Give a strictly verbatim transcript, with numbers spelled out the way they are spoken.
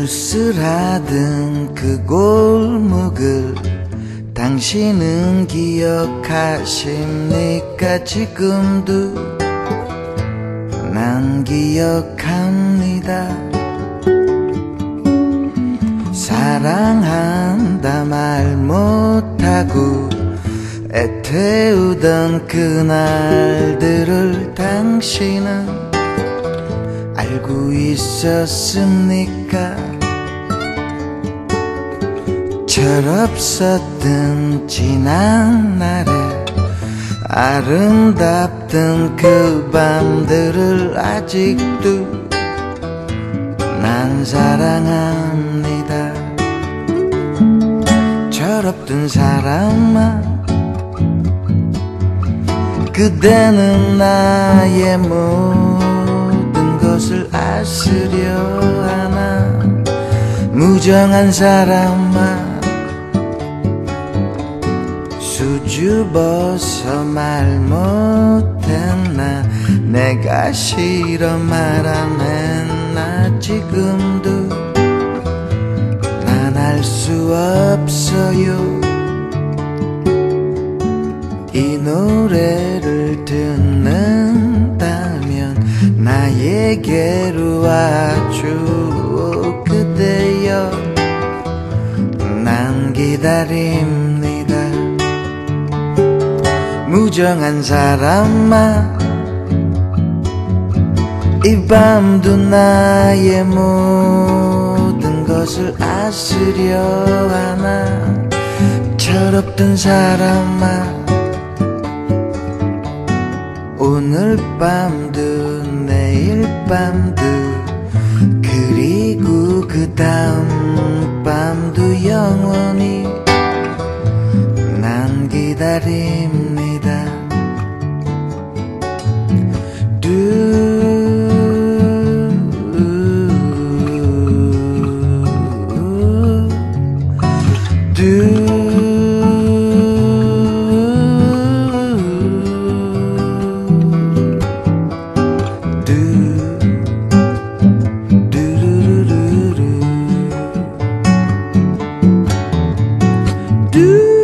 쓸쓸하던 그 골목을 당신은 기억하십니까? 지금도 난 기억합니다. 사랑한다 말 못하고 애태우던 그날들을 당신은 알고 있었습니까? 철없었던 지난날에 아름답던 그 밤들을 아직도 난 사랑합니다. 철없던 사람아, 그대는 나의 모든 것을 아시려 하나. 무정한 사람아, 수줍어서 말 못했나. 내가 싫어 말 안 했나. 지금도 난 알 수 없어요. 이 노래를 듣는다면 나에게로 와줘. 그대여 난 기다립니다. 무정한 사람아, 이 밤도 나의 모든 것을 아시려 하나. 철없던 사람아, 오늘 밤도 내일 밤도 그리고 그 다음 밤도 영원히 난 기다립니다. 두 do